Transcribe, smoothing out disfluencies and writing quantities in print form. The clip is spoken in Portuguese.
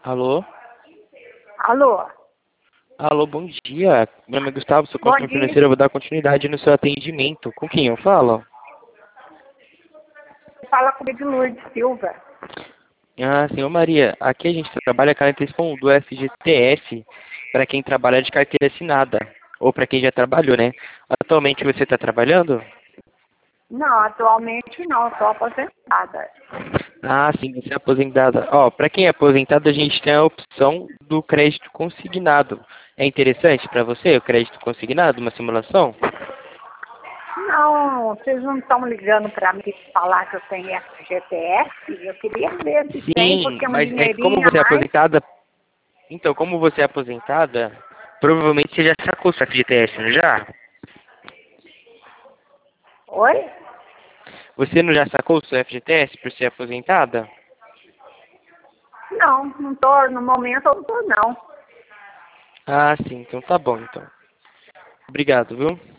Alô? Alô? Alô, bom dia. Meu nome é Gustavo, sou Bom consultor dia. financeiro. Eu vou dar continuidade no seu atendimento. Com quem eu falo? Fala comigo, Lourdes Silva. Ah, senhor Maria. Aqui a gente trabalha com a questão do FGTS para quem trabalha de carteira assinada. Ou para quem já trabalhou, né? Atualmente você está trabalhando? Não, atualmente não, estou aposentada. Ah, sim, você é aposentada. Ó, para quem é aposentado, a gente tem a opção do crédito consignado. É interessante para você o crédito consignado, uma simulação? Não, vocês não estão ligando para mim falar que eu tenho FGTS? Eu queria ver se tem, Sim, porque é um mas é que como dinheirinho a você é mais. aposentada, então, como você é aposentada, provavelmente você já sacou sua FGTS, não já? Oi? Você não já sacou sua FGTS por ser aposentada? Não, não estou, no momento eu não estou não. Ah, sim, então tá bom, então. Obrigado, viu?